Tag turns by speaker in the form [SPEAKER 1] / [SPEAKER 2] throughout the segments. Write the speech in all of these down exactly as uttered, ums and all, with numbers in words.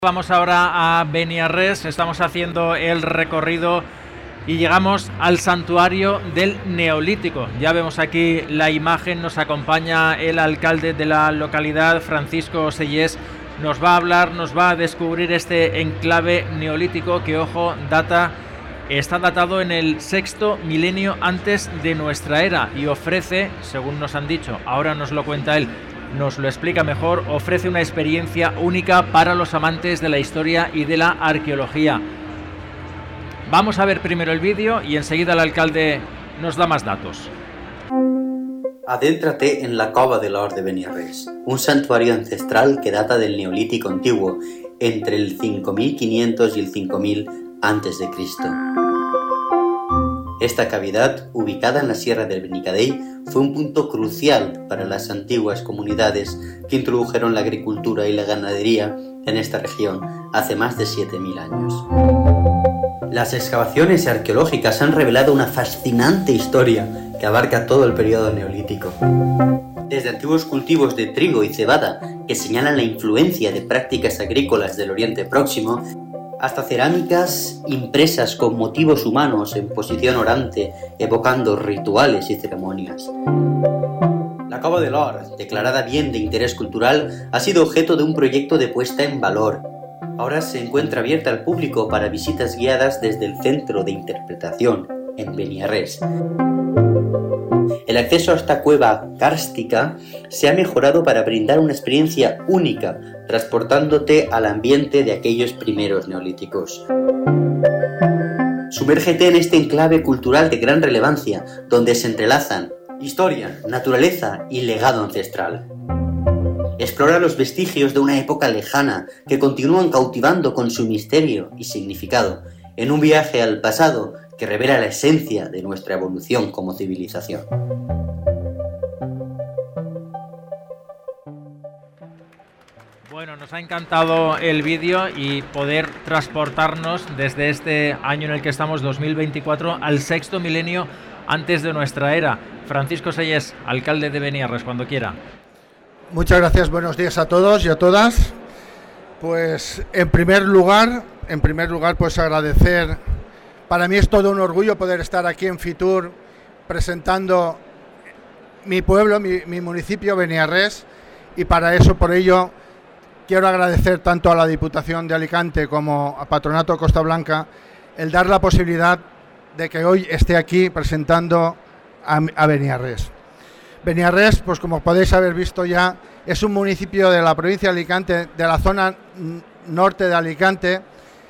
[SPEAKER 1] Vamos ahora a Beniarrés, estamos haciendo el recorrido y llegamos al santuario del Neolítico. Ya vemos aquí la imagen, nos acompaña el alcalde de la localidad, Francisco Sellés. Nos va a hablar, nos va a descubrir este enclave neolítico que, ojo, data, está datado en el sexto milenio antes de nuestra era y ofrece, según nos han dicho, ahora nos lo cuenta él, nos lo explica mejor, ofrece una experiencia única para los amantes de la historia y de la arqueología. Vamos a ver primero el vídeo y enseguida el alcalde nos da más datos.
[SPEAKER 2] Adéntrate en la Cova de l'Or de Beniarrés, un santuario ancestral que data del Neolítico antiguo, entre el cinco mil quinientos y el cinco mil antes de Cristo. Esta cavidad, ubicada en la Sierra del Benicadell, fue un punto crucial para las antiguas comunidades que introdujeron la agricultura y la ganadería en esta región hace más de siete mil años. Las excavaciones arqueológicas han revelado una fascinante historia que abarca todo el periodo neolítico. Desde antiguos cultivos de trigo y cebada que señalan la influencia de prácticas agrícolas del Oriente Próximo, hasta cerámicas impresas con motivos humanos en posición orante, evocando rituales y ceremonias. La Cova de l'Or, declarada bien de interés cultural, ha sido objeto de un proyecto de puesta en valor. Ahora se encuentra abierta al público para visitas guiadas desde el Centro de Interpretación, en Beniarrés. El acceso a esta cueva kárstica se ha mejorado para brindar una experiencia única, transportándote al ambiente de aquellos primeros neolíticos. Sumérgete en este enclave cultural de gran relevancia, donde se entrelazan historia, naturaleza y legado ancestral. Explora los vestigios de una época lejana que continúan cautivando con su misterio y significado, en un viaje al pasado que revela la esencia de nuestra evolución como civilización.
[SPEAKER 1] Bueno, nos ha encantado el vídeo y poder transportarnos desde este año en el que estamos, dos mil veinticuatro, al sexto milenio antes de nuestra era. Francisco Sellés, alcalde de Beniarrés, cuando quiera.
[SPEAKER 3] Muchas gracias, buenos días a todos y a todas. Pues en primer lugar, en primer lugar, pues agradecer. Para mí es todo un orgullo poder estar aquí en Fitur presentando mi pueblo, mi, mi municipio, Beniarrés, y para eso, por ello, quiero agradecer tanto a la Diputación de Alicante como a Patronato Costa Blanca el dar la posibilidad de que hoy esté aquí presentando a, a Beniarrés. Beniarrés, pues como podéis haber visto ya, es un municipio de la provincia de Alicante, de la zona norte de Alicante.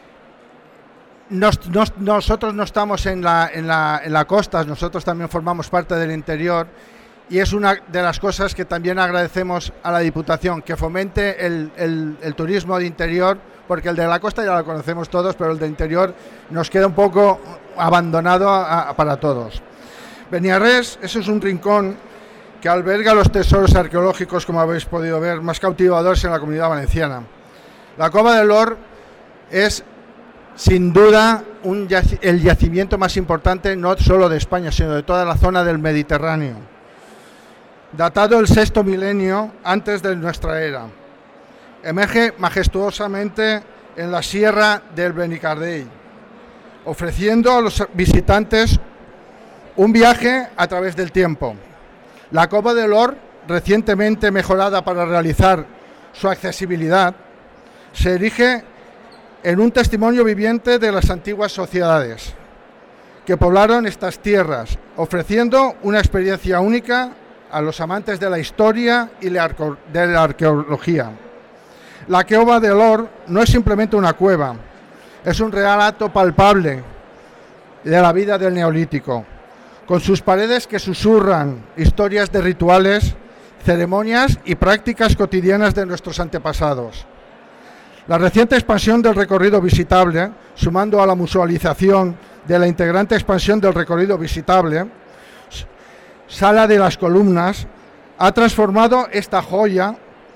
[SPEAKER 3] Nos, nos, nosotros no estamos en la, en, la, en la costa, nosotros también formamos parte del interior y es una de las cosas que también agradecemos a la Diputación, que fomente el, el, el turismo de interior, porque el de la costa ya lo conocemos todos, pero el de interior nos queda un poco abandonado a, a, para todos. Beniarrés, eso es un rincón que alberga los tesoros arqueológicos, como habéis podido ver, más cautivadores en la Comunidad Valenciana. La Cova de l'Or es sin duda un yac- el yacimiento más importante no solo de España, sino de toda la zona del Mediterráneo. Datado el sexto milenio antes de nuestra era. Emerge majestuosamente en la Sierra del Benicadell, ofreciendo a los visitantes un viaje a través del tiempo. La Cova de l'Or, recientemente mejorada para realizar su accesibilidad, se erige en un testimonio viviente de las antiguas sociedades que poblaron estas tierras, ofreciendo una experiencia única a los amantes de la historia y de la arqueología. La Cova de l'Or no es simplemente una cueva, es un relato palpable de la vida del Neolítico, con sus paredes que susurran historias de rituales, ceremonias y prácticas cotidianas de nuestros antepasados. La reciente expansión del recorrido visitable, sumando a la musealización de la integrante expansión del recorrido visitable, Sala de las Columnas, ha transformado esta joya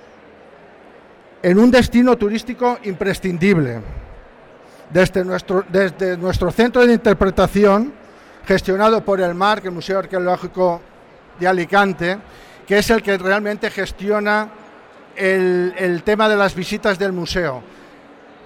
[SPEAKER 3] en un destino turístico imprescindible. Desde nuestro, desde nuestro centro de interpretación, gestionado por el MARC, el Museo Arqueológico de Alicante, que es el que realmente gestiona el, el tema de las visitas del museo.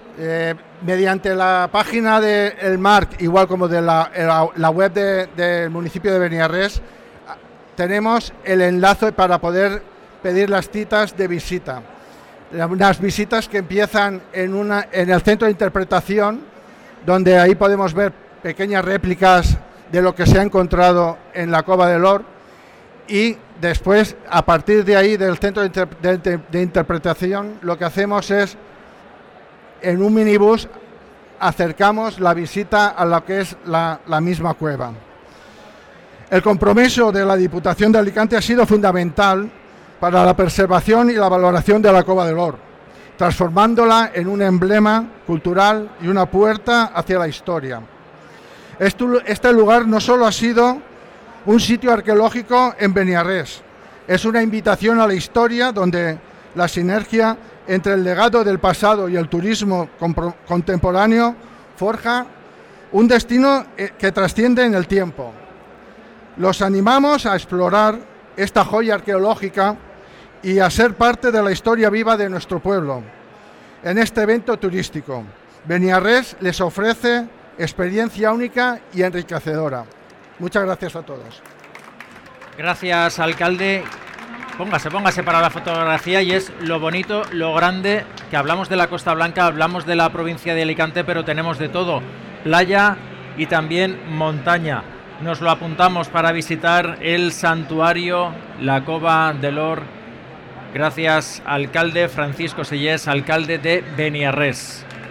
[SPEAKER 3] Eh, mediante la página del de Marc, igual como de la, la, la web de, del municipio de Beniarrés, tenemos el enlace para poder pedir las citas de visita. Unas visitas que empiezan en, una, en el centro de interpretación, donde ahí podemos ver pequeñas réplicas de lo que se ha encontrado en la Cova del Or, y después, a partir de ahí, del centro de, inter, de, de interpretación, lo que hacemos es, en un minibús, acercamos la visita a lo que es la, la misma cueva. El compromiso de la Diputación de Alicante ha sido fundamental para la preservación y la valoración de la Cova del Or, transformándola en un emblema cultural y una puerta hacia la historia. Este lugar no solo ha sido un sitio arqueológico en Beniarrés, es una invitación a la historia donde la sinergia entre el legado del pasado y el turismo contemporáneo forja un destino que trasciende en el tiempo. Los animamos a explorar esta joya arqueológica y a ser parte de la historia viva de nuestro pueblo. En este evento turístico, Beniarrés les ofrece experiencia única y enriquecedora. Muchas gracias a todos.
[SPEAKER 1] Gracias, alcalde. Póngase, póngase para la fotografía, y es lo bonito, lo grande, que hablamos de la Costa Blanca, hablamos de la provincia de Alicante, pero tenemos de todo, playa y también montaña. Nos lo apuntamos para visitar el santuario, la Cova del Or. Gracias, alcalde Francisco Sellés, alcalde de Beniarrés.